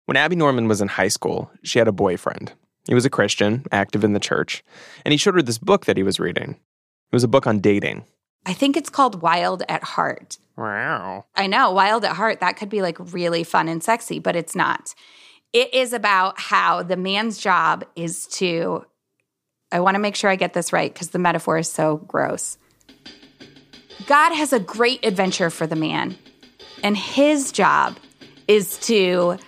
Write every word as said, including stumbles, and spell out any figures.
When Abby Norman was in high school, she had a boyfriend. He was a Christian, active in the church, and he showed her this book that he was reading. It was a book on dating. I think it's called Wild at Heart. Wow. I know, Wild at Heart, that could be like really fun and sexy, but it's not. It is about how the man's job is to, I want to make sure I get this right because the metaphor is so gross. God has a great adventure for the man, and his job is to